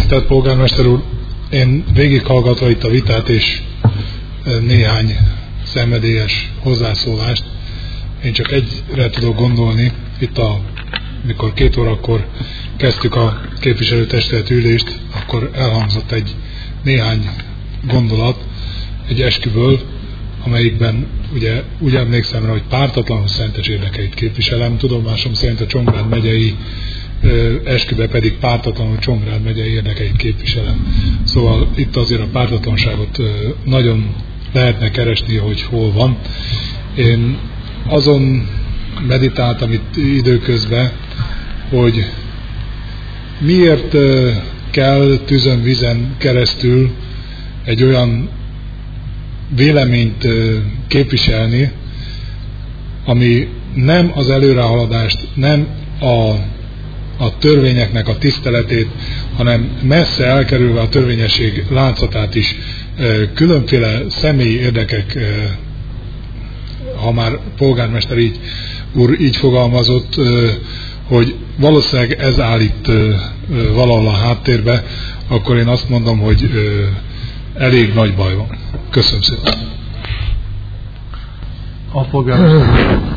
Tisztelt polgármester úr, én végighallgatva itt a vitát és néhány szenvedélyes hozzászólást, én csak egyre tudok gondolni, mikor 2 órakor kezdtük a képviselőtestület ülést, akkor elhangzott egy néhány gondolat egy esküből, amelyikben ugye úgy emlékszem rá, hogy pártatlanul szentes érdekeit képviselem, tudomásom szerint a Csongrád megyei eskübe pedig pártatlanul Csongrád megyei érdekeit képviselem. Szóval itt azért a pártatlanságot nagyon lehetne keresni, hogy hol van. Én azon meditáltam itt időközben, hogy miért kell tűzön vízen keresztül egy olyan véleményt képviselni, ami nem az előrehaladást, nem a törvényeknek a tiszteletét, hanem messze elkerülve a törvényesség látszatát is különféle személyi érdekek, ha már polgármester úr így fogalmazott, hogy valószínűleg ez állít valahol a háttérbe, akkor én azt mondom, hogy elég nagy baj van. Köszönöm szépen. A polgármester.